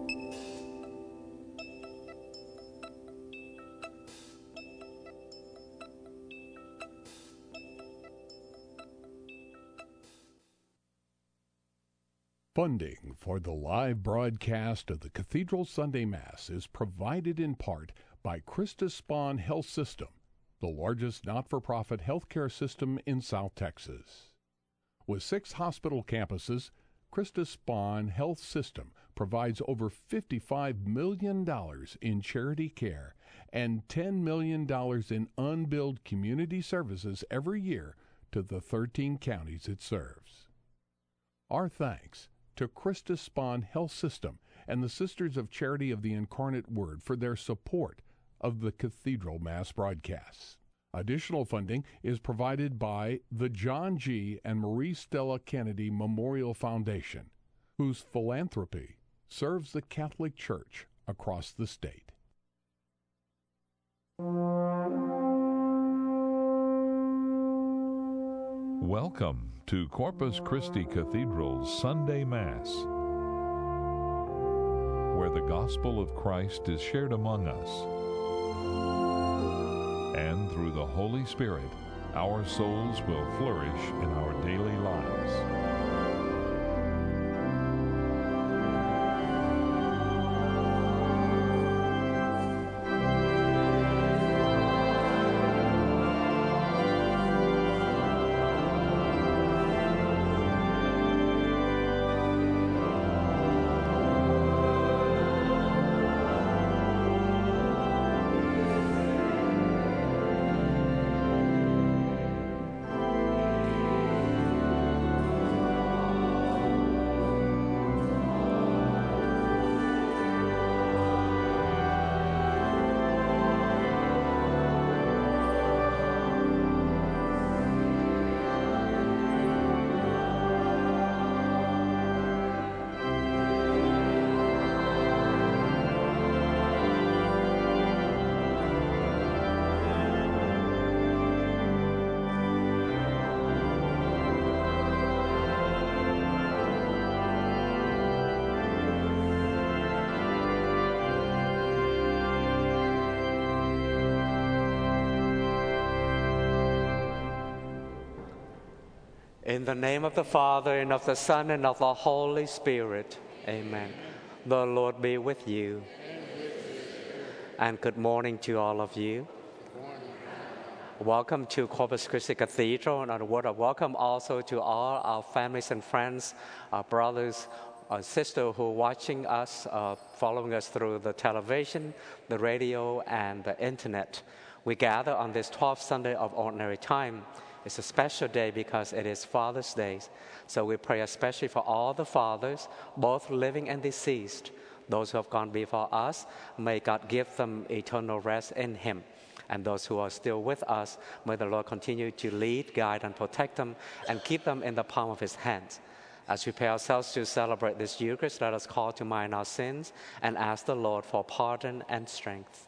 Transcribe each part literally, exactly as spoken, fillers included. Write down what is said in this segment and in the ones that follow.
Funding for the live broadcast of the Cathedral Sunday Mass is provided in part by Christus Spohn Health System, the largest not-for-profit healthcare system in South Texas. With six hospital campuses, Christus Spohn Health System provides over fifty-five million dollars in charity care and ten million dollars in unbilled community services every year to the thirteen counties it serves. Our thanks to Christus Spohn Health System and the Sisters of Charity of the Incarnate Word for their support of the Cathedral Mass broadcasts. Additional funding is provided by the John G. and Marie Stella Kennedy Memorial Foundation, whose philanthropy serves the Catholic Church across the state. Welcome to Corpus Christi Cathedral's Sunday Mass, where the gospel of Christ is shared among us. And through the Holy Spirit, our souls will flourish in our daily lives. In the name of the Father, and of the Son, and of the Holy Spirit. Amen. The Lord be with you. And good morning to all of you. Welcome to Corpus Christi Cathedral, and a word of welcome also to all our families and friends, our brothers, our sisters who are watching us, uh, following us through the television, the radio, and the internet. We gather on this twelfth Sunday of Ordinary Time. It's a special day because it is Father's Day. So we pray especially for all the fathers, both living and deceased. Those who have gone before us, may God give them eternal rest in Him. And those who are still with us, may the Lord continue to lead, guide, and protect them, and keep them in the palm of His hands. As we prepare ourselves to celebrate this Eucharist, let us call to mind our sins and ask the Lord for pardon and strength.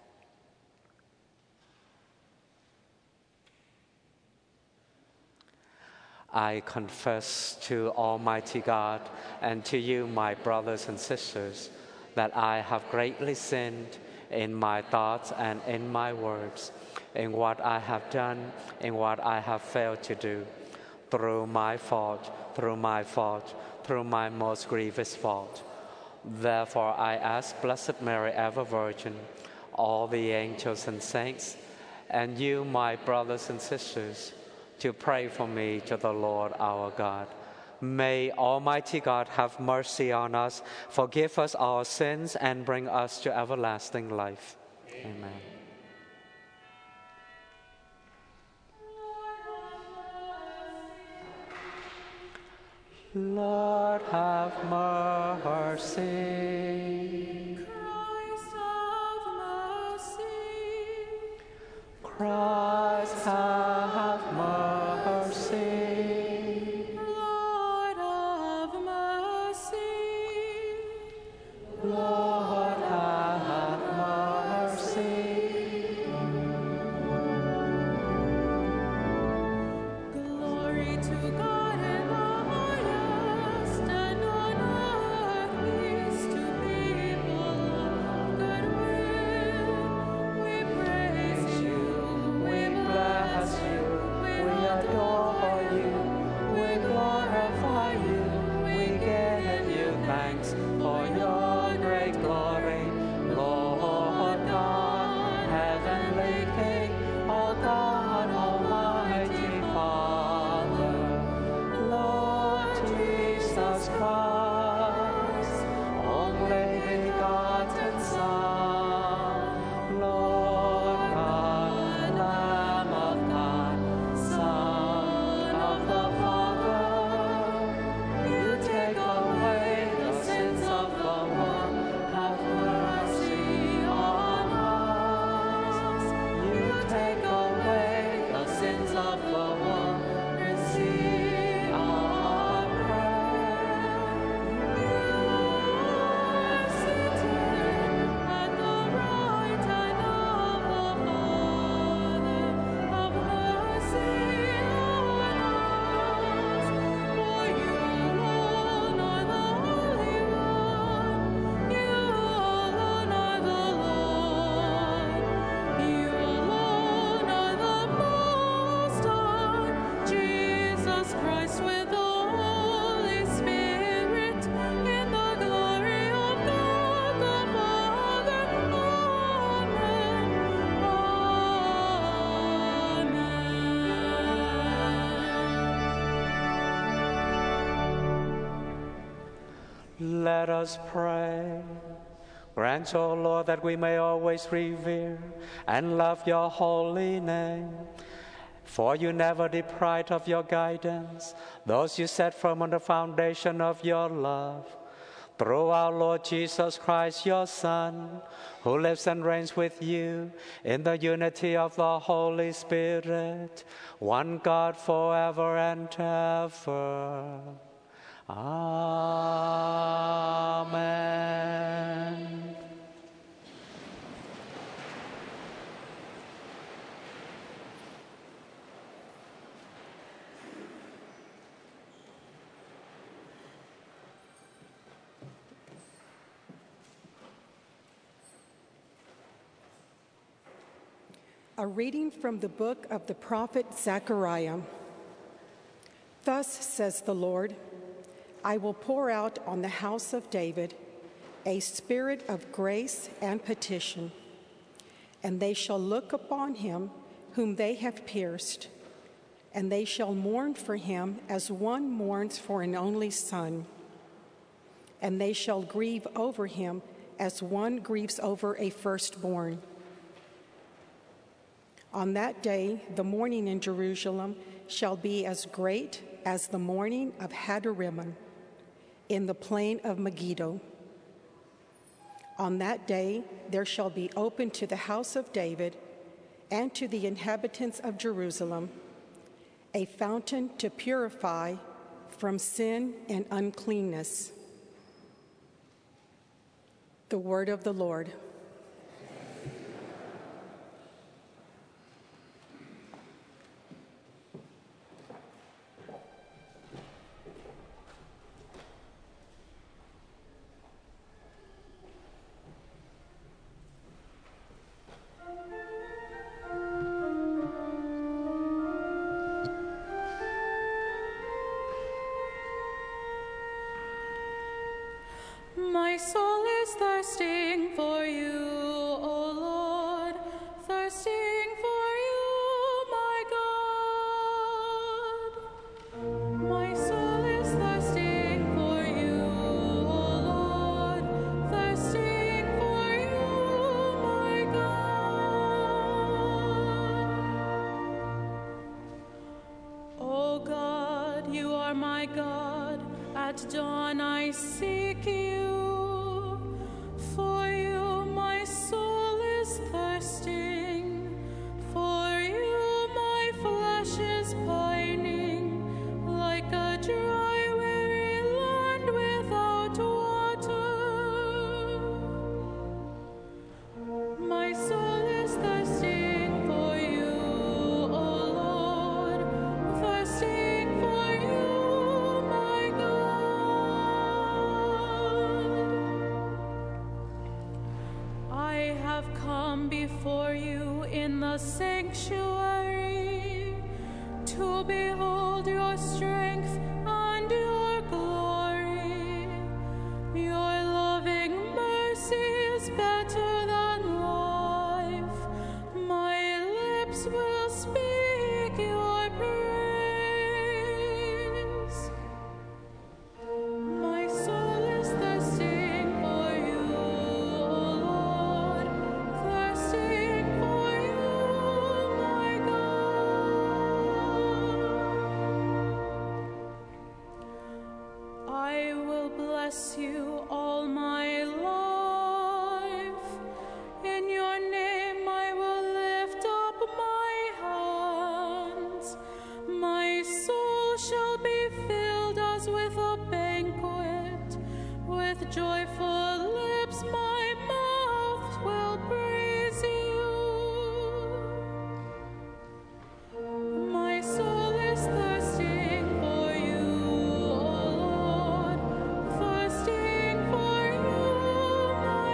I confess to Almighty God and to you, my brothers and sisters, that I have greatly sinned in my thoughts and in my words, in what I have done, in what I have failed to do, through my fault, through my fault, through my most grievous fault. Therefore I ask Blessed Mary, ever Virgin, all the angels and saints, and you, my brothers and sisters, to pray for me to the Lord our God. May Almighty God have mercy on us, forgive us our sins, and bring us to everlasting life. Amen. Lord, have mercy. Christ, have mercy. Christ, have mercy. Lord, have mercy. Lord, have mercy. Glory to God in the highest, and on earth peace to people let us pray. Grant, O Lord, that we may always revere and love your holy name. For you never deprived of your guidance those you set firm on the foundation of your love. Through our Lord Jesus Christ, your Son, who lives and reigns with you in the unity of the Holy Spirit, one God forever and ever. Amen. A reading from the book of the prophet Zechariah. Thus says the Lord, I will pour out on the house of David a spirit of grace and petition, and they shall look upon him whom they have pierced, and they shall mourn for him as one mourns for an only son, and they shall grieve over him as one grieves over a firstborn. On that day, the mourning in Jerusalem shall be as great as the mourning of Hadarimmon in the plain of Megiddo. On that day, there shall be opened to the house of David and to the inhabitants of Jerusalem a fountain to purify from sin and uncleanness. The word of the Lord. My soul is thirsting for you, O Lord, thirsting for you, my God. My soul is thirsting for you, O Lord, thirsting for you, my God. O God, you are my God. At dawn I seek you. For you my soul is thirsting. For you my flesh is pining, like a dry, weary land without water. My soul is thirsting for you, O Lord, thirsting for you, my God. I have come before you in the sanctuary to behold your strength and your glory. Your loving mercy is better than life. My lips will speak your praise. My soul is thirsting for you, O Lord, thirsting for you, my God. I will bless you all my life. In your name I will lift up my hands. My soul shall be filled as with a banquet. With joyful lips my mouth will praise you. My soul is thirsting for you, O Lord, thirsting for you, my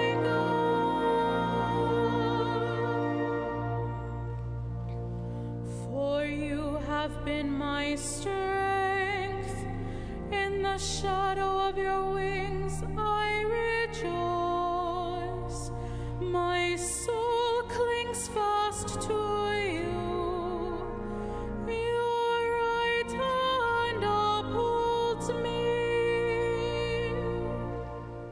God. For you have been my strength. In the shadow of your wings I rejoice. My soul clings fast to you. Your right hand upholds me.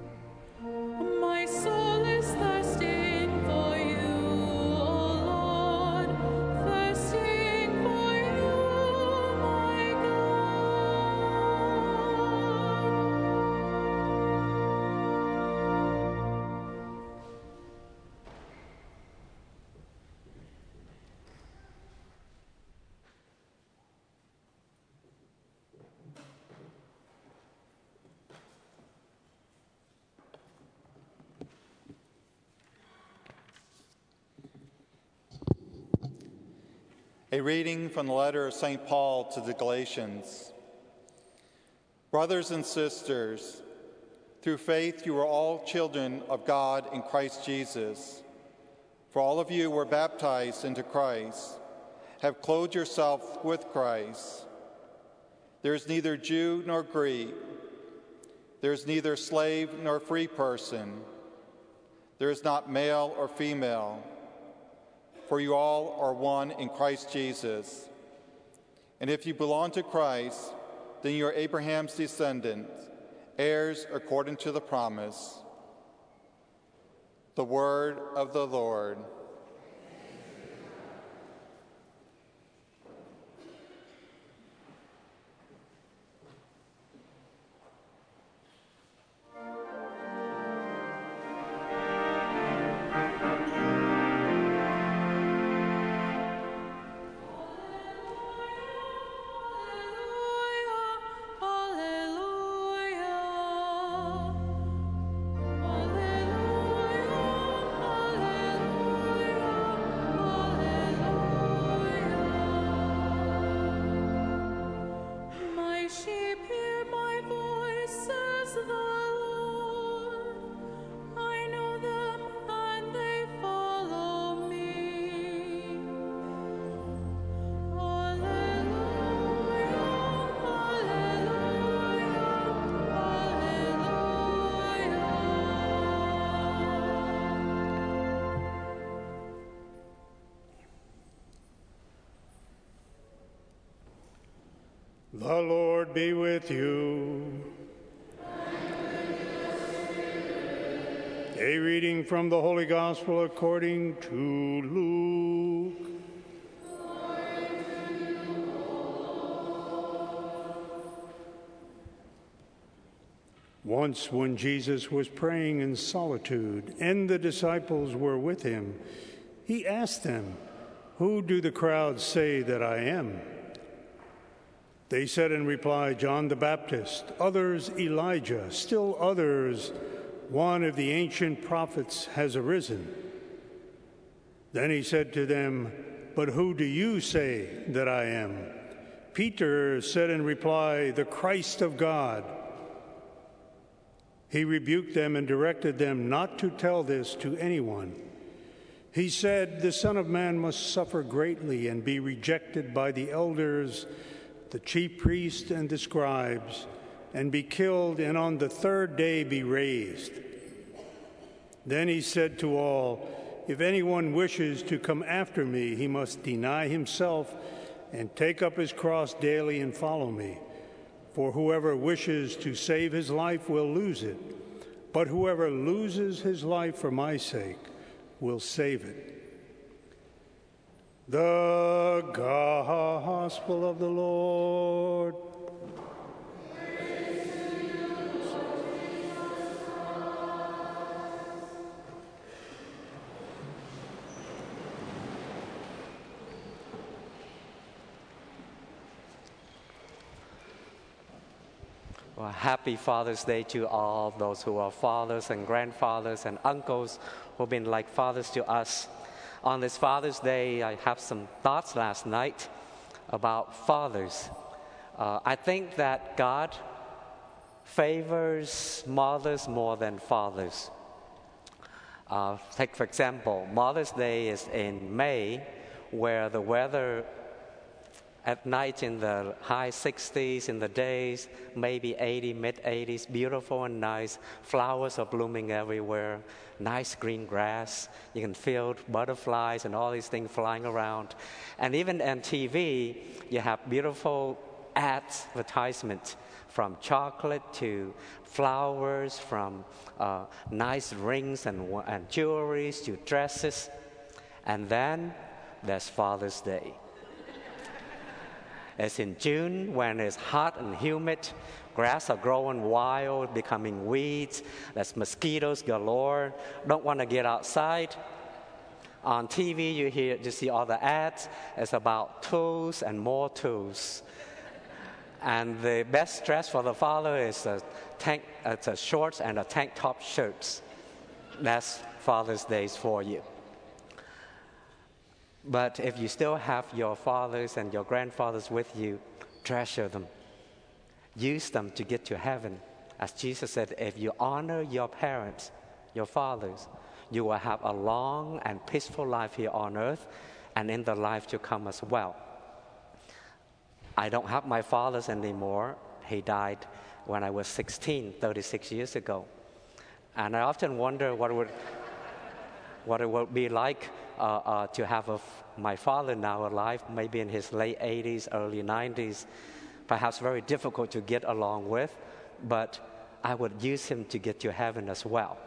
A reading from the letter of Saint Paul to the Galatians. Brothers and sisters, through faith you are all children of God in Christ Jesus. For all of you were baptized into Christ, have clothed yourself with Christ. There is neither Jew nor Greek. There is neither slave nor free person. There is not male or female, for you all are one in Christ Jesus. And if you belong to Christ, then you are Abraham's descendants, heirs according to the promise. The word of the Lord. The Lord be with you. A reading from the Holy Gospel according to Luke. Once when Jesus was praying in solitude and the disciples were with him, he asked them, "Who do the crowds say that I am?" They said in reply, "John the Baptist, others Elijah, still others, one of the ancient prophets has arisen." Then he said to them, "But who do you say that I am?" Peter said in reply, "The Christ of God." He rebuked them and directed them not to tell this to anyone. He said, "The Son of Man must suffer greatly and be rejected by the elders, the chief priests and the scribes, and be killed, and on the third day be raised." Then he said to all, "If anyone wishes to come after me, he must deny himself and take up his cross daily and follow me. For whoever wishes to save his life will lose it, but whoever loses his life for my sake will save it." The Gospel of the Lord. Praise to you, Lord Jesus Christ. Well, happy Father's Day to all those who are fathers and grandfathers and uncles who've been like fathers to us. On this Father's Day, I have some thoughts last night about fathers. Uh, I think that God favors mothers more than fathers. Uh, take, for example, Mother's Day is in May, where the weather at night in the high sixties, in the days, maybe eighty, mid eighties, beautiful and nice. Flowers are blooming everywhere, nice green grass. You can feel butterflies and all these things flying around. And even on T V, you have beautiful ads, advertisements, from chocolate to flowers, from uh, nice rings and, and jewelries to dresses. And then there's Father's Day. It's in June when it's hot and humid. Grass are growing wild, becoming weeds. There's mosquitoes galore. Don't want to get outside. On T V, you hear, you see all the ads. It's about tools and more tools. And the best dress for the father is a tank, it's a shorts and a tank top shirts. That's Father's Day for you. But if you still have your fathers and your grandfathers with you, treasure them. Use them to get to heaven. As Jesus said, if you honor your parents, your fathers, you will have a long and peaceful life here on earth and in the life to come as well. I don't have my fathers anymore. He died when I was sixteen, thirty-six years ago. And I often wonder what it would, what it would be like uh, uh, to have a, my father now alive, maybe in his late eighties, early nineties, perhaps very difficult to get along with, but I would use him to get to heaven as well.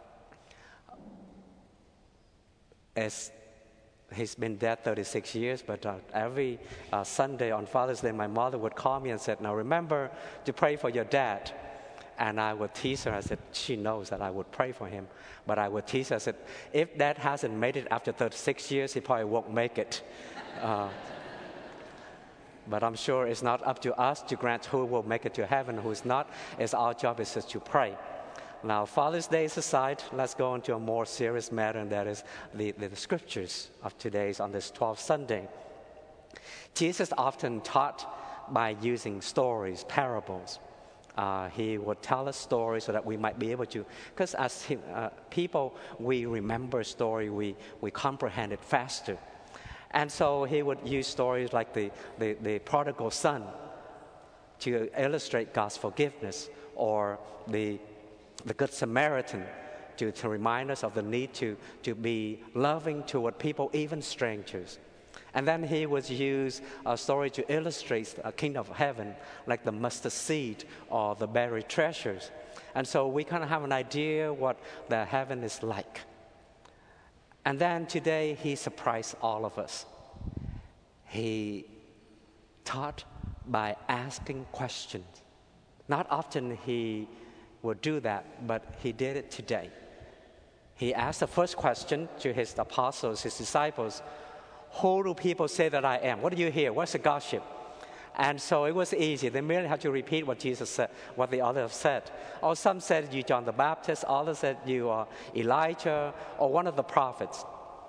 As he's been dead thirty-six years, but uh, every uh, Sunday on Father's Day, my mother would call me and said, now remember to pray for your dad. And I would tease her. I said, she knows that I would pray for him. But I would tease her. I said, if dad hasn't made it after thirty-six years, he probably won't make it. Uh, but I'm sure it's not up to us to grant who will make it to heaven, who's not. It's our job is just to pray. Now, Father's Day aside, let's go into a more serious matter, and that is the, the, the scriptures of today's on this twelfth Sunday. Jesus often taught by using stories, parables. Uh, he would tell us stories so that we might be able to, because as he, uh, people, we remember story, we, we comprehend it faster. And so he would use stories like the, the, the prodigal son to illustrate God's forgiveness, or the, the Good Samaritan to, to remind us of the need to, to be loving toward people, even strangers. And then he would use a story to illustrate a kingdom of heaven, like the mustard seed or the buried treasures. And so we kind of have an idea what the heaven is like. And then today he surprised all of us. He taught by asking questions. Not often he would do that, but he did it today. He asked the first question to his apostles, his disciples, who do people say that I am? What do you hear? What's the gossip? And so it was easy. They merely had to repeat what Jesus said, what the others said. Or some said you John the Baptist, others said you are Elijah, or one of the prophets.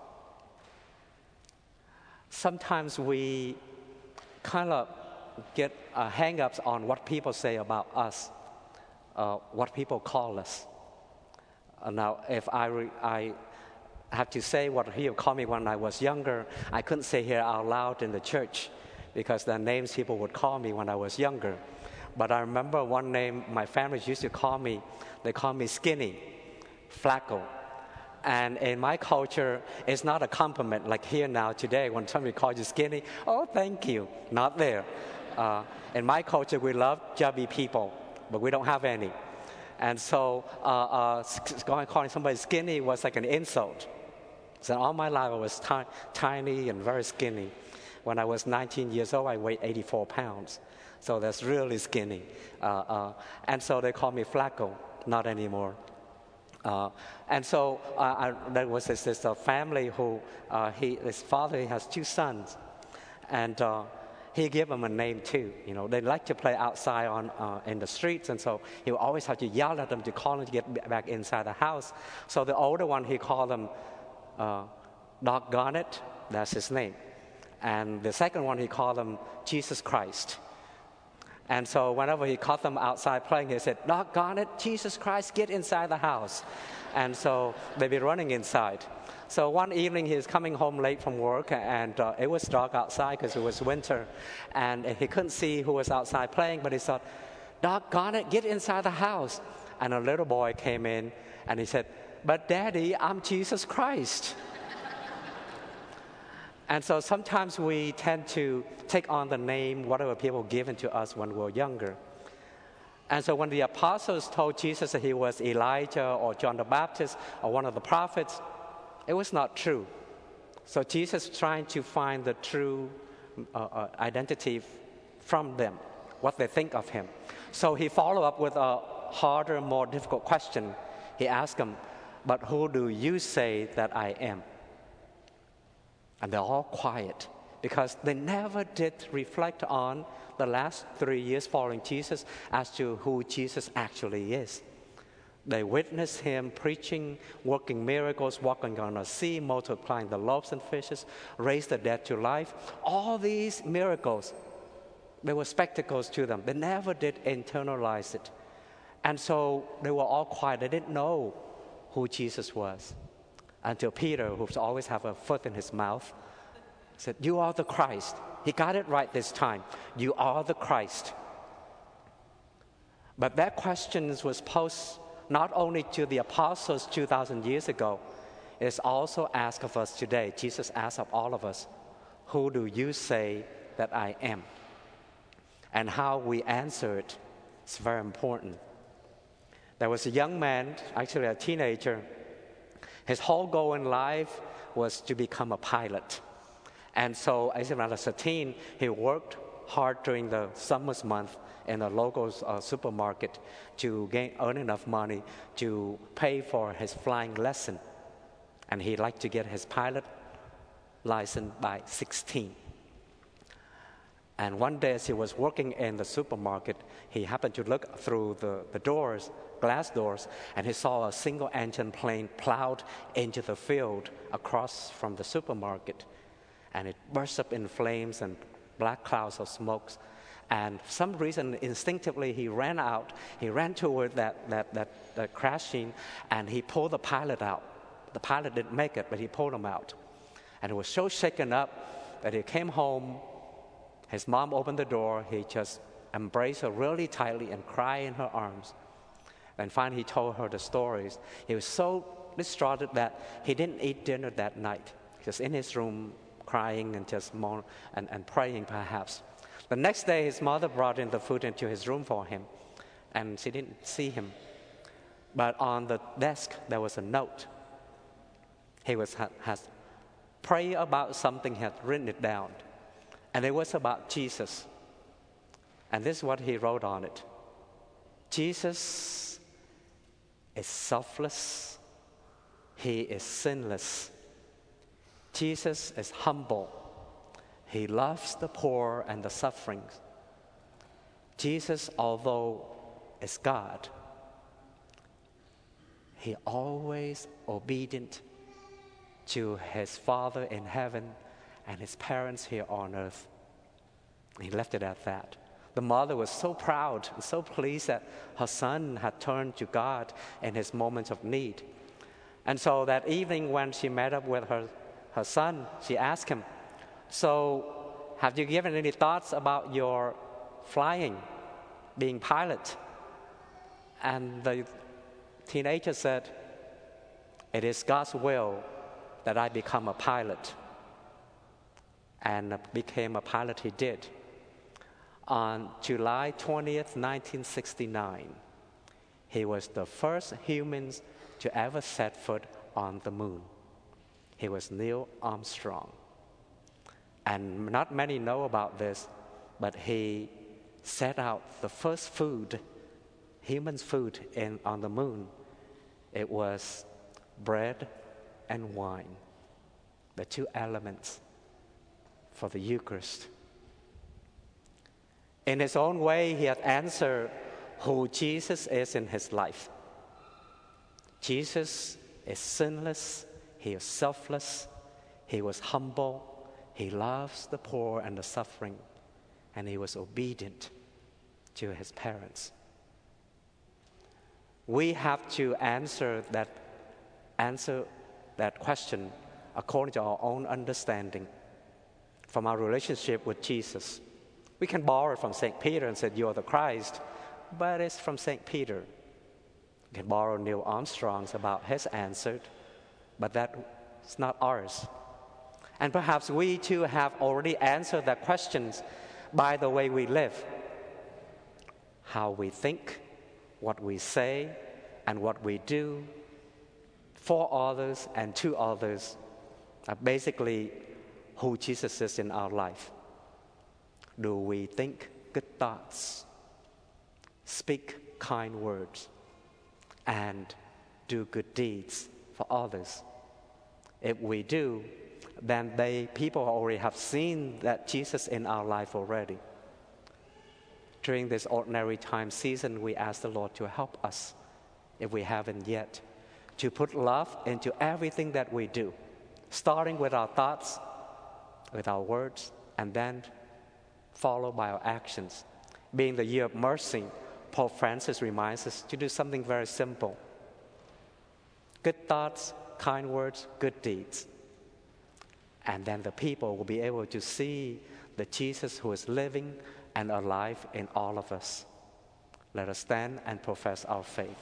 Sometimes we kind of get uh, hang-ups on what people say about us, uh, what people call us. Uh, now, if I, re- I have to say what he called me when I was younger, I couldn't say here out loud in the church because the names people would call me when I was younger. But I remember one name my family used to call me. They called me Skinny, Flacco. And in my culture, it's not a compliment like here now today when somebody calls you skinny. Oh, thank you. Not there. Uh, in my culture, we love chubby people, but we don't have any. And so uh, uh, calling somebody skinny was like an insult. So all my life I was t- tiny and very skinny. When I was nineteen years old, I weighed eighty-four pounds. So that's really skinny. Uh, uh, and so they call me Flacco, not anymore. Uh, and so uh, I, there was this, this uh, family who, uh, he, his father he has two sons. And uh, he gave them a name too. You know, they like to play outside on uh, in the streets, and so he would always have to yell at them to call them to get back inside the house. So the older one, he called them uh, Doggone It, that's his name. And the second one, he called them Jesus Christ. And so whenever he caught them outside playing, he said, Doggone it, Jesus Christ, get inside the house. And so they'd be running inside. So one evening he was coming home late from work, and uh, it was dark outside because it was winter. And he couldn't see who was outside playing, but he thought, Doggone it, get inside the house. And a little boy came in, and he said, but Daddy, I'm Jesus Christ. And so sometimes we tend to take on the name, whatever people given to us when we were younger. And so when the apostles told Jesus that he was Elijah or John the Baptist or one of the prophets, it was not true. So Jesus is trying to find the true uh, uh, identity from them, what they think of him. So he followed up with a harder, more difficult question. He asked them, but who do you say that I am? And they're all quiet because they never did reflect on the last three years following Jesus as to who Jesus actually is. They witnessed him preaching, working miracles, walking on the sea, multiplying the loaves and fishes, raised the dead to life. All these miracles, they were spectacles to them. They never did internalize it. And so they were all quiet. They didn't know who Jesus was until Peter, who's always have a foot in his mouth, said, "You are the Christ." He got it right this time. You are the Christ. But that question was posed not only to the apostles two thousand years ago, it's also asked of us today. Jesus asked of all of us, "Who do you say that I am?" And how we answer it is very important. There was a young man, actually a teenager. His whole goal in life was to become a pilot. And so as a teen, he worked hard during the summer month in a local uh, supermarket to gain, earn enough money to pay for his flying lesson. And he'd like to get his pilot license by sixteen. And one day as he was working in the supermarket, he happened to look through the, the doors, glass doors, and he saw a single-engine plane plowed into the field across from the supermarket. And it burst up in flames and black clouds of smoke. And for some reason, instinctively, he ran out. He ran toward that, that, that, that crashing, and he pulled the pilot out. The pilot didn't make it, but he pulled him out. And he was so shaken up that he came home. His mom opened the door. He just embraced her really tightly and cried in her arms. And finally, he told her the stories. He was so distraught that he didn't eat dinner that night. He was in his room crying and just moan and, and praying perhaps. The next day, his mother brought in the food into his room for him, and she didn't see him. But on the desk, there was a note. He was had, has prayed about something, he had written it down. And it was about Jesus. And this is what he wrote on it. Jesus is selfless. He is sinless. Jesus is humble. He loves the poor and the suffering. Jesus, although is God, he always obedient to his Father in heaven and his parents here on earth. He left it at that. The mother was so proud and so pleased that her son had turned to God in his moments of need. And so that evening when she met up with her, her son, she asked him, "So have you given any thoughts about your flying, being pilot?" And the teenager said, "It is God's will that I become a pilot." And became a pilot he did. On July twentieth, nineteen sixty-nine, he was the first humans to ever set foot on the moon. He was Neil Armstrong. And not many know about this, but he set out the first food, human's food in, on the moon. It was bread and wine, the two elements for the Eucharist. In his own way, he had answered who Jesus is in his life. Jesus is sinless, he is selfless, he was humble, he loves the poor and the suffering, and he was obedient to his parents. We have to answer that, answer that question according to our own understanding from our relationship with Jesus. We can borrow it from Saint Peter and say, "You are the Christ," but it's from Saint Peter. We can borrow Neil Armstrong's about his answer, but that's not ours. And perhaps we too have already answered that questions by the way we live. How we think, what we say, and what we do for others and to others are basically who Jesus is in our life. Do we think good thoughts, speak kind words, and do good deeds for others? If we do, then they people already have seen that Jesus in our life already. During this ordinary time season, we ask the Lord to help us if we haven't yet, to put love into everything that we do, starting with our thoughts, with our words, and then followed by our actions. Being the year of mercy, Pope Francis reminds us to do something very simple. Good thoughts, kind words, good deeds. And then the people will be able to see the Jesus who is living and alive in all of us. Let us stand and profess our faith.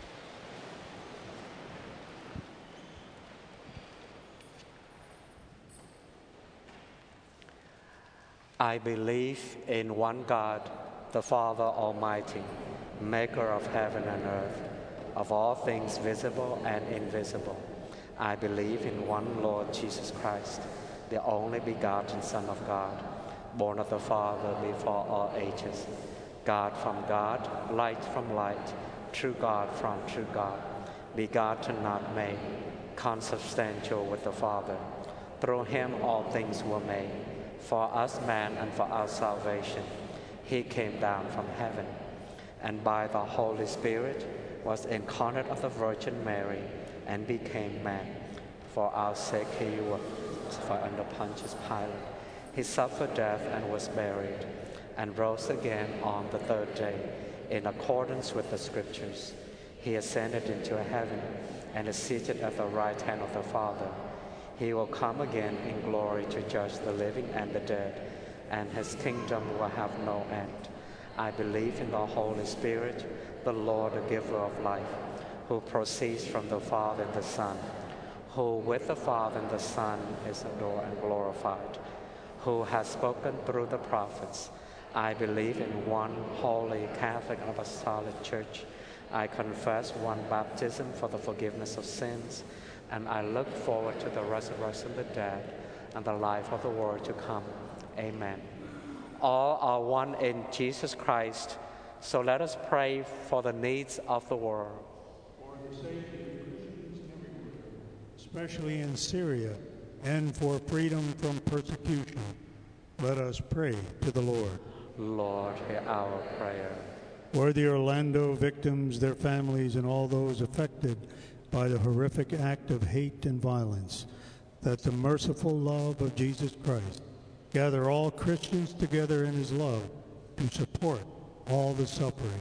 I believe in one God, the Father Almighty, maker of heaven and earth, of all things visible and invisible. I believe in one Lord Jesus Christ, the only begotten Son of God, born of the Father before all ages, God from God, light from light, true God from true God, begotten, not made, consubstantial with the Father. Through him all things were made. For us man and for our salvation, he came down from heaven, and by the Holy Spirit was incarnate of the Virgin Mary, and became man. For our sake he was suffered under Pontius Pilate. He suffered death and was buried, and rose again on the third day, in accordance with the Scriptures. He ascended into heaven, and is seated at the right hand of the Father. He will come again in glory to judge the living and the dead, and his kingdom will have no end. I believe in the Holy Spirit, the Lord, the giver of life, who proceeds from the Father and the Son, who with the Father and the Son is adored and glorified, who has spoken through the prophets. I believe in one holy, Catholic, and Apostolic Church. I confess one baptism for the forgiveness of sins, and I look forward to the resurrection of the dead and the life of the world to come. Amen. All are one in Jesus Christ, so let us pray for the needs of the world. For the sake of Christians everywhere, especially in Syria, and for freedom from persecution, let us pray to the Lord. Lord, hear our prayer. For the Orlando victims, their families, and all those affected by the horrific act of hate and violence, that the merciful love of Jesus Christ gather all Christians together in his love to support all the suffering.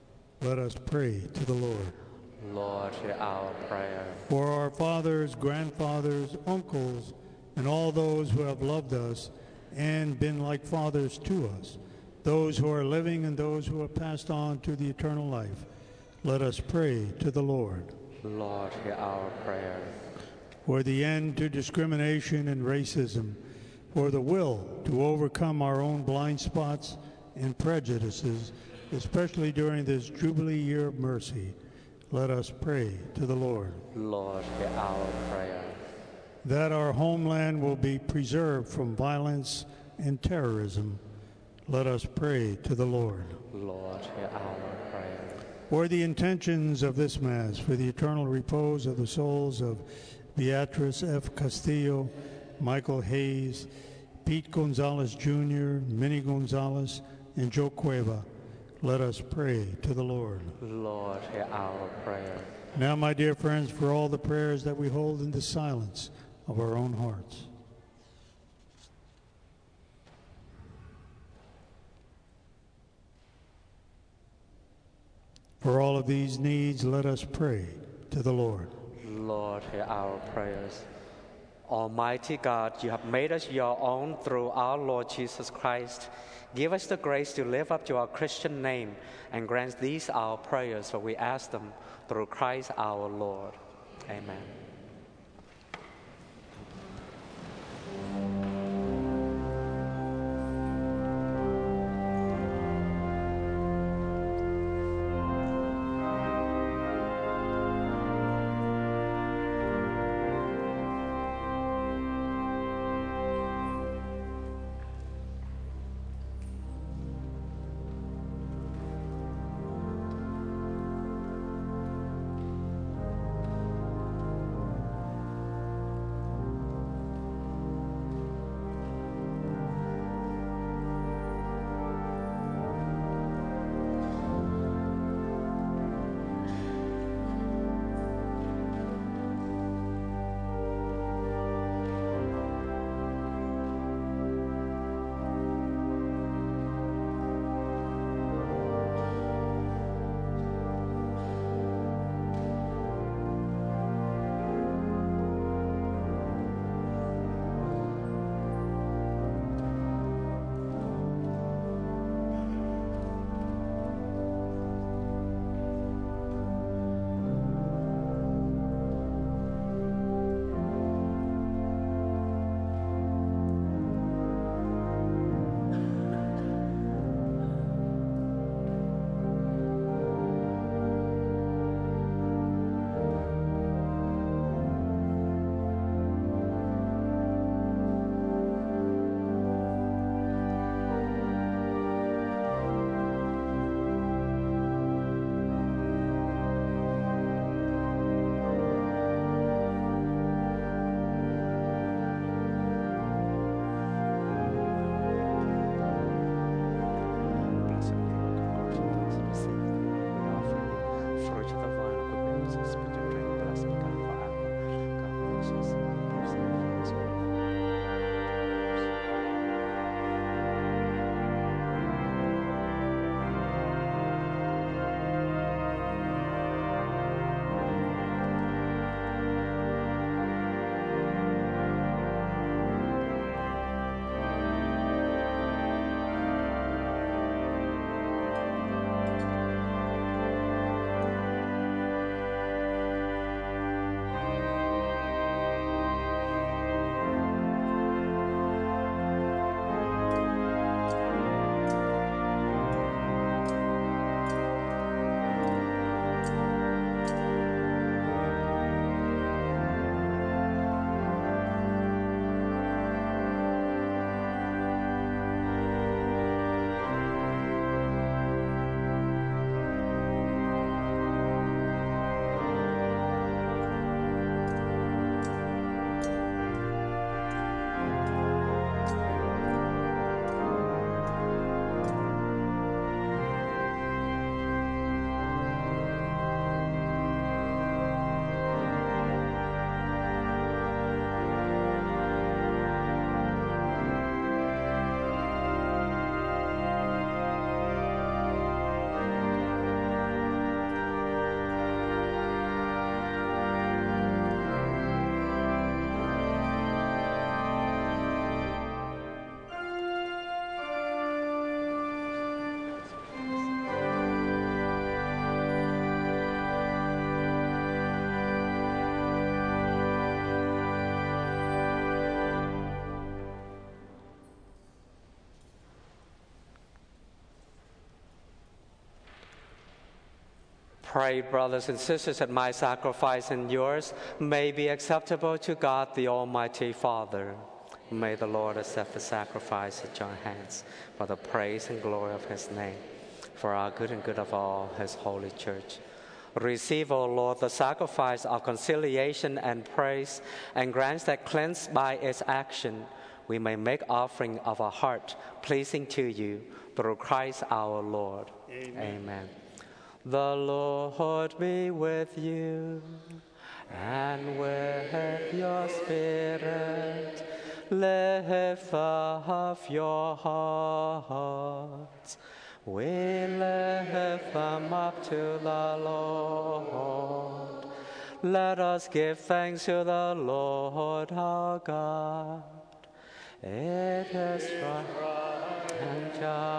Let us pray to the Lord. Lord, hear our prayer. For our fathers, grandfathers, uncles, and all those who have loved us and been like fathers to us, those who are living and those who have passed on to the eternal life, let us pray to the Lord. Lord, hear our prayer. For the end to discrimination and racism, for the will to overcome our own blind spots and prejudices, especially during this Jubilee year of mercy, let us pray to the Lord. Lord, hear our prayer. That our homeland will be preserved from violence and terrorism, let us pray to the Lord. Lord, hear our prayer. For the intentions of this Mass, for the eternal repose of the souls of Beatrice F. Castillo, Michael Hayes, Pete Gonzalez Junior, Minnie Gonzalez, and Joe Cueva, let us pray to the Lord. Lord, hear our prayer. Now, my dear friends, for all the prayers that we hold in the silence of our own hearts. For all of these needs, let us pray to the Lord. Lord, hear our prayers. Almighty God, you have made us your own through our Lord Jesus Christ. Give us the grace to live up to our Christian name and grant these our prayers, for we ask them through Christ our Lord. Amen. Pray, brothers and sisters, that my sacrifice and yours may be acceptable to God, the Almighty Father. May the Lord accept the sacrifice at your hands for the praise and glory of his name, for our good and good of all his holy church. Receive, O Lord, the sacrifice of conciliation and praise, and grant that cleansed by its action, we may make offering of a heart pleasing to you through Christ our Lord. Amen. Amen. The Lord be with you, and with your spirit. Lift up your hearts. We lift them up to the Lord. Let us give thanks to the Lord our God. It is right and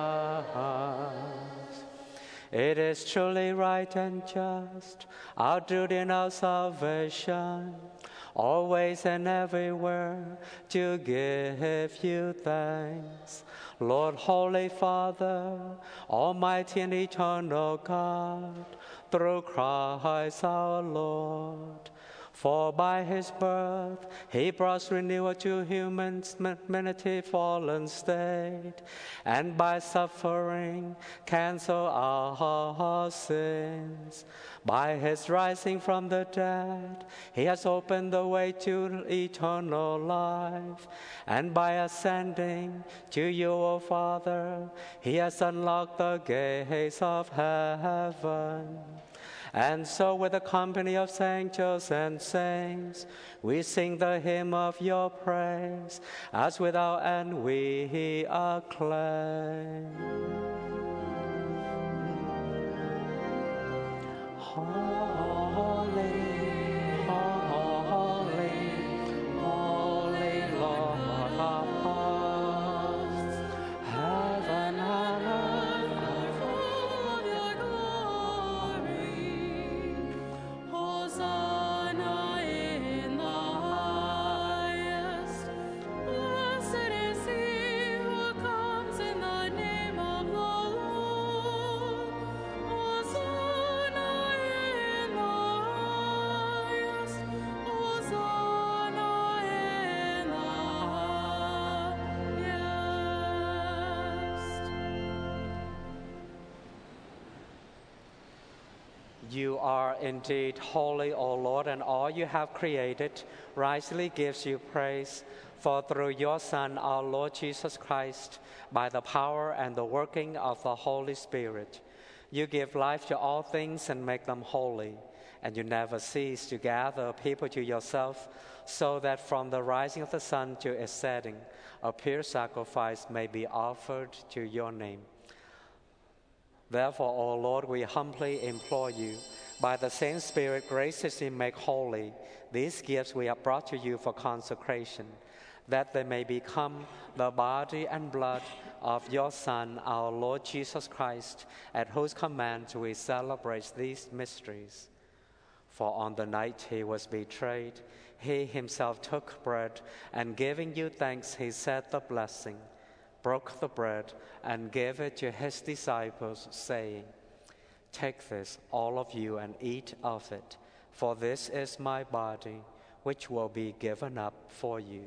just. It is truly right and just, our duty and our salvation, always and everywhere to give you thanks. Lord, Holy Father, Almighty and eternal God, through Christ our Lord. For by his birth he brought renewal to humanity's fallen state, and by suffering cancel our sins. By his rising from the dead, he has opened the way to eternal life, and by ascending to you, O Father, he has unlocked the gates of heaven. And so with the company of angels and saints, we sing the hymn of your praise, as without end we acclaim. Holy, holy, holy Lord of hosts, heaven and earth are full of your glory. Hosanna in the highest. Blessed is he who comes in the name of the Lord. Hosanna in the highest. Hosanna in the highest. You are indeed holy, O Lord, and all you have created rightly gives you praise. For through your Son, our Lord Jesus Christ, by the power and the working of the Holy Spirit, you give life to all things and make them holy. And you never cease to gather people to yourself, so that from the rising of the sun to its setting, a pure sacrifice may be offered to your name. Therefore, O Lord, we humbly implore you, by the same Spirit, graciously make holy these gifts we have brought to you for consecration, that they may become the body and blood of your Son, our Lord Jesus Christ, at whose command we celebrate these mysteries. For on the night he was betrayed, he himself took bread, and giving you thanks, he said the blessing, broke the bread, and gave it to his disciples, saying, "Take this, all of you, and eat of it, for this is my body, which will be given up for you."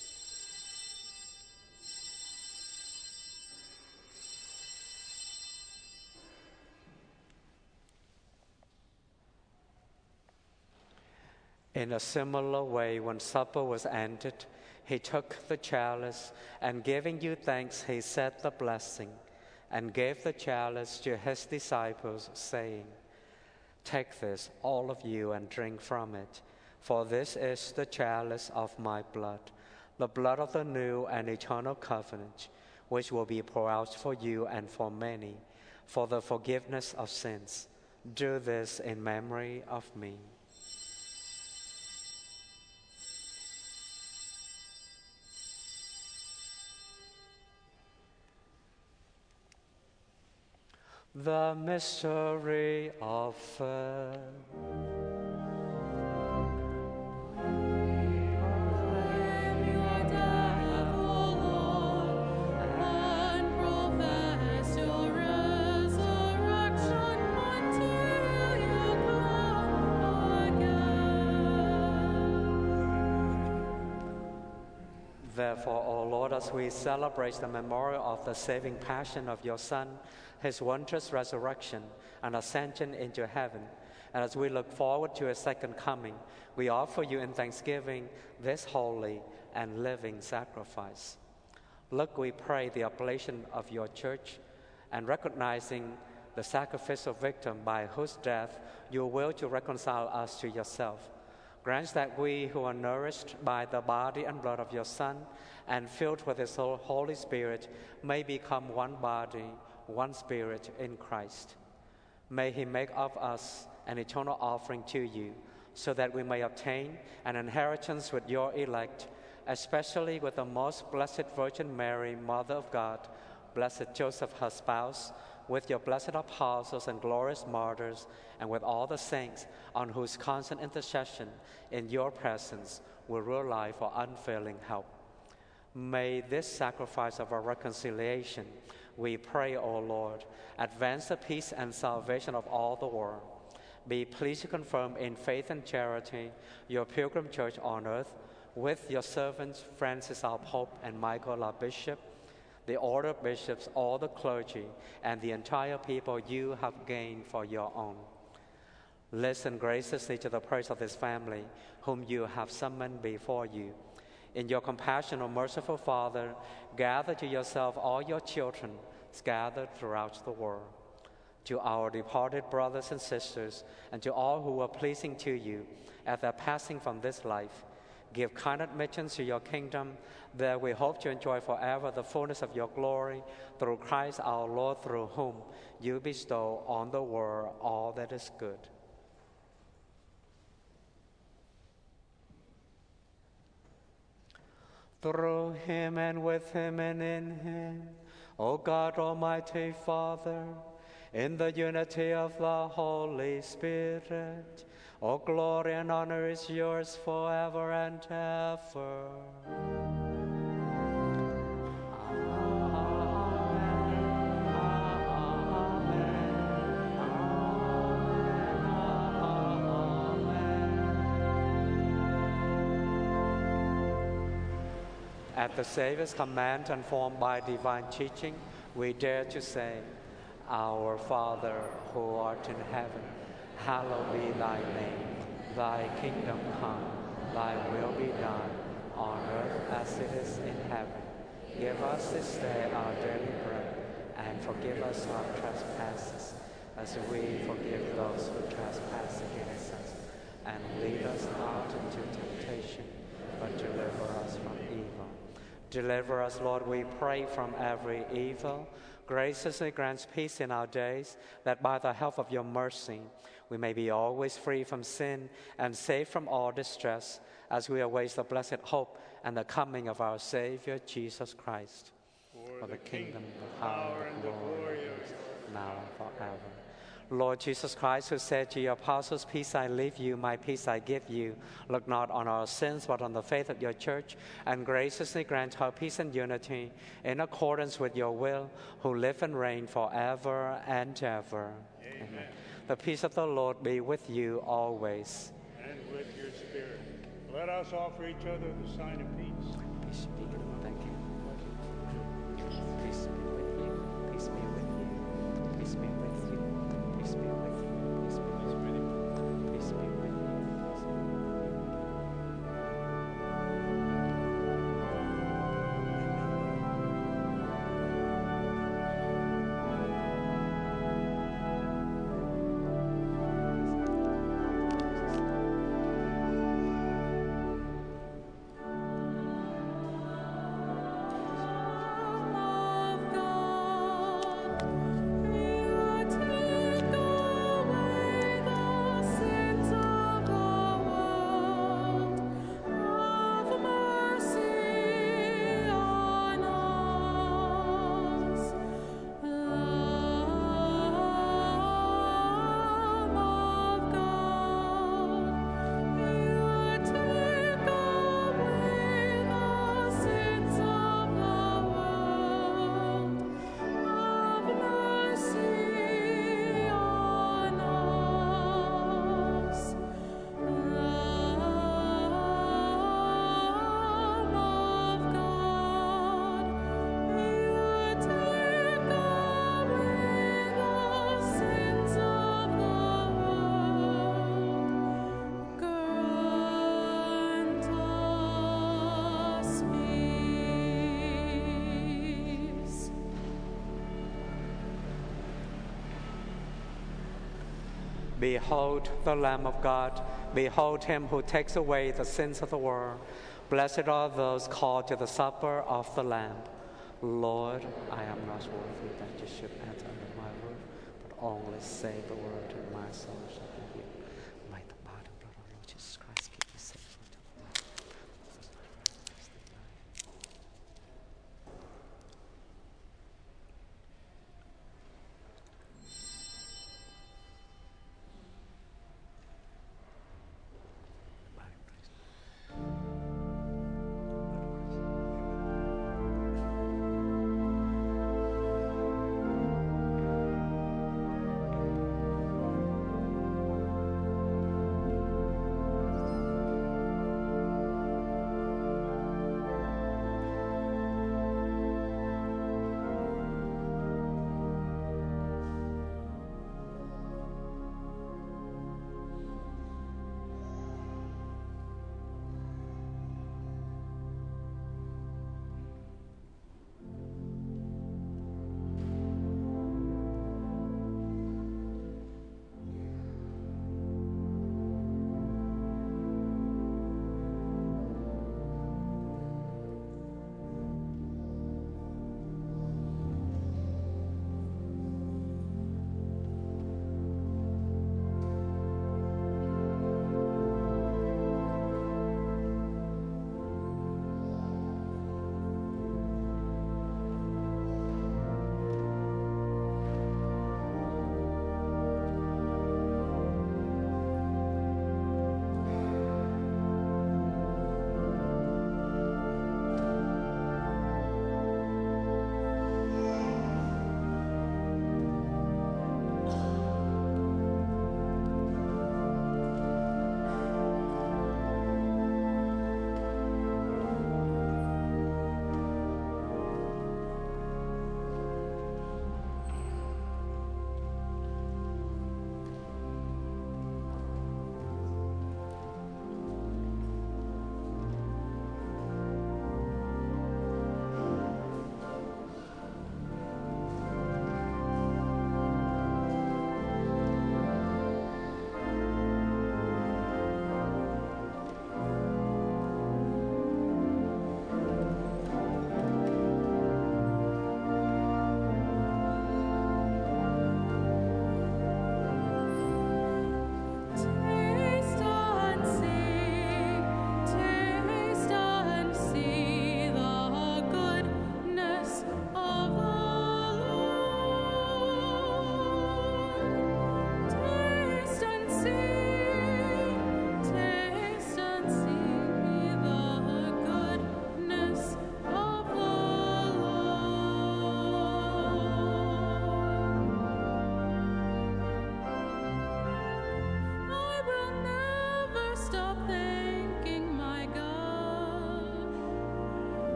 In a similar way, when supper was ended, he took the chalice, and giving you thanks, he said the blessing, and gave the chalice to his disciples, saying, "Take this, all of you, and drink from it, for this is the chalice of my blood, the blood of the new and eternal covenant, which will be poured out for you and for many, for the forgiveness of sins. Do this in memory of me." The mystery of faith. Until Therefore, O Lord, as we celebrate the memorial of the saving passion of your Son, his wondrous resurrection and ascension into heaven, and as we look forward to his second coming, we offer you in thanksgiving this holy and living sacrifice. Look, we pray, the oblation of your church, and recognizing the sacrificial victim by whose death you will to reconcile us to yourself. Grant that we who are nourished by the body and blood of your Son and filled with his Holy Spirit may become one body, one spirit in Christ. May he make of us an eternal offering to you, so that we may obtain an inheritance with your elect, especially with the most blessed Virgin Mary, Mother of God, blessed Joseph, her spouse, with your blessed apostles and glorious martyrs, and with all the saints on whose constant intercession in your presence we rely for unfailing help. May this sacrifice of our reconciliation, we pray, O Lord, advance the peace and salvation of all the world. Be pleased to confirm in faith and charity your pilgrim church on earth, with your servants Francis our Pope and Michael our Bishop, the order of bishops, all the clergy, and the entire people you have gained for your own. Listen graciously to the prayers of this family, whom you have summoned before you. In your compassion, O merciful Father, gather to yourself all your children scattered throughout the world. To our departed brothers and sisters, and to all who were pleasing to you at their passing from this life, give kind admittance to your kingdom, that we hope to enjoy forever the fullness of your glory, through Christ our Lord, through whom you bestow on the world all that is good. Through him and with him and in him, O God, Almighty Father, in the unity of the Holy Spirit, all glory and honor is yours forever and ever. At the Savior's command and formed by divine teaching, we dare to say, Our Father, who art in heaven, hallowed be thy name. Thy kingdom come, thy will be done, on earth as it is in heaven. Give us this day our daily bread, and forgive us our trespasses, as we forgive those who trespass against us. And lead us not into temptation, but deliver us from evil. Deliver us, Lord, we pray, from every evil. Graciously grant peace in our days, that by the help of your mercy we may be always free from sin and safe from all distress, as we await the blessed hope and the coming of our Savior, Jesus Christ. For, For the, the kingdom, the power, and the glory, now and forever. Lord Jesus Christ, who said to your apostles, Peace I leave you, my peace I give you, look not on our sins, but on the faith of your church, and graciously grant her peace and unity in accordance with your will, who live and reign forever and ever. Amen. Amen. The peace of the Lord be with you always. And with your spirit. Let us offer each other the sign of peace. Peace be with you. Thank you. Peace be with you. Peace be with you. Peace be with you. Peace be with you. Peace be with you. Peace be with you. Behold the Lamb of God. Behold him who takes away the sins of the world. Blessed are those called to the supper of the Lamb. Lord, I am not worthy that you should enter under my roof, but only say the word, and my soul shall be healed. May the body and blood of our Lord Jesus Christ keep you safe until the day.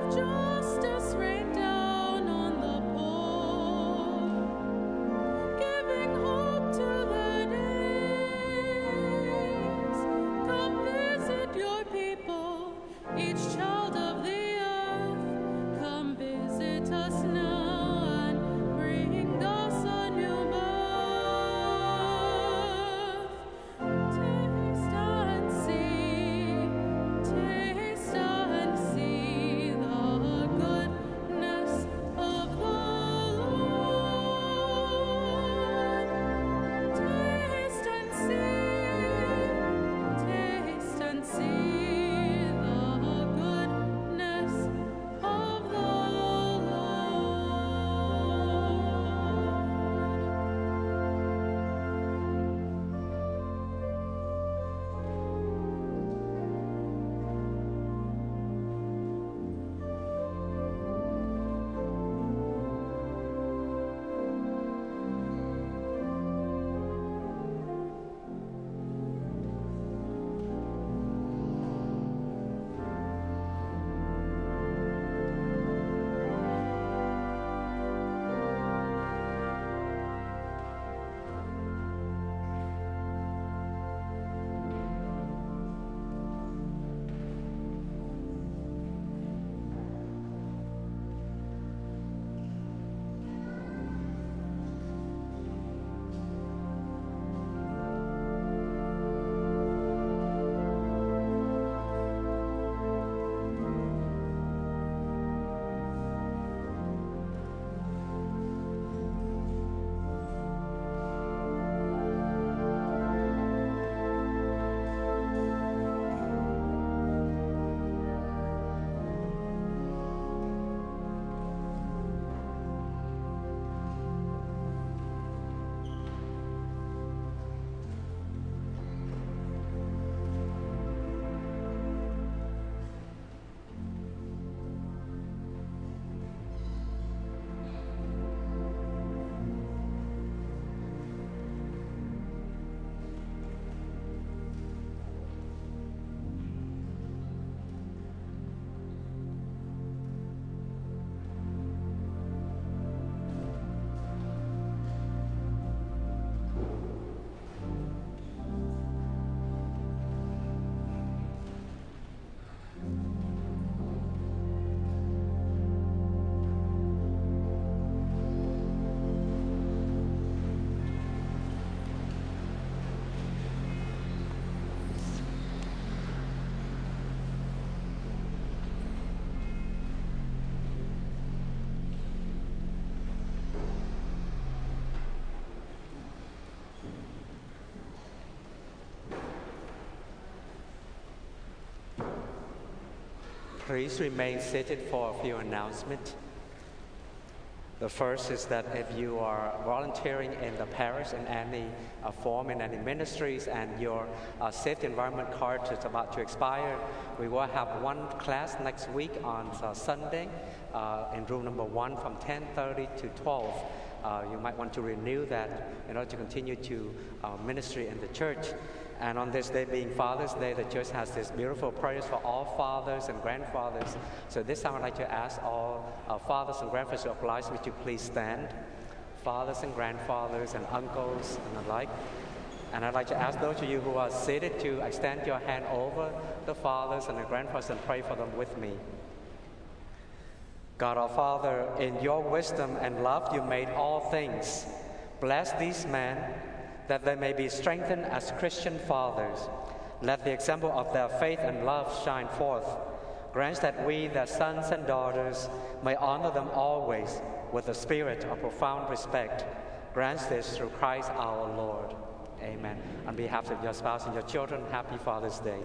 justice rain down on the poor, giving hope to the days. Come visit your people, each child of the earth. Come visit us now and bring us a new birth. Taste and see, taste and see the goodness of the Lord. Taste and see, taste and see the goodness of the Lord. Please remain seated for a few announcements. The first is that if you are volunteering in the parish in any uh, form, in any ministries, and your uh, safe environment card is about to expire, we will have one class next week on uh, Sunday uh, in room number one from ten thirty to twelve. Uh, you might want to renew that in order to continue to uh, ministry in the church. And on this day being Father's Day, the church has this beautiful prayers for all fathers and grandfathers. So this time I'd like to ask all uh, fathers and grandfathers to oblige me to please stand. Fathers and grandfathers and uncles and the like. And I'd like to ask those of you who are seated to extend your hand over the fathers and the grandfathers and pray for them with me. God our Father, in your wisdom and love you made all things. Bless these men, that they may be strengthened as Christian fathers. Let the example of their faith and love shine forth. Grant that we, their sons and daughters, may honor them always with a spirit of profound respect. Grant this through Christ our Lord. Amen. On behalf of your spouse and your children, happy Father's Day.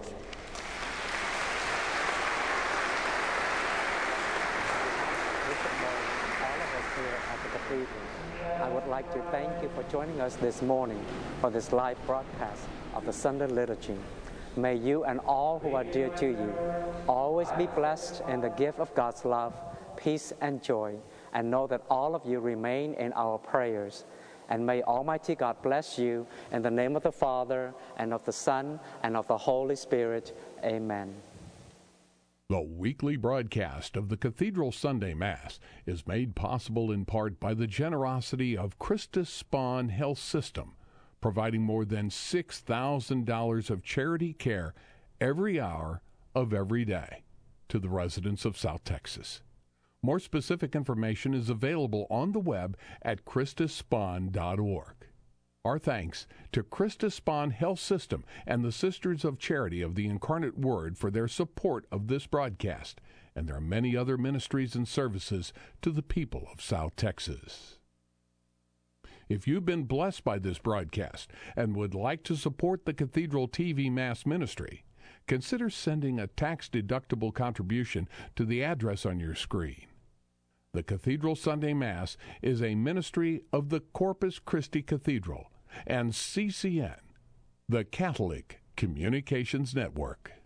All of us here at the cathedral, I would like to thank you for joining us this morning for this live broadcast of the Sunday Liturgy. May you and all who are dear to you always be blessed in the gift of God's love, peace, and joy, and know that all of you remain in our prayers. And may Almighty God bless you in the name of the Father, and of the Son, and of the Holy Spirit. Amen. The weekly broadcast of the Cathedral Sunday Mass is made possible in part by the generosity of Christus Spohn Health System, providing more than six thousand dollars of charity care every hour of every day to the residents of South Texas. More specific information is available on the web at christus spohn dot org. Our thanks to Christus Spohn Health System and the Sisters of Charity of the Incarnate Word for their support of this broadcast and their many other ministries and services to the people of South Texas. If you've been blessed by this broadcast and would like to support the Cathedral T V Mass Ministry, consider sending a tax-deductible contribution to the address on your screen. The Cathedral Sunday Mass is a ministry of the Corpus Christi Cathedral and C C N, the Catholic Communications Network.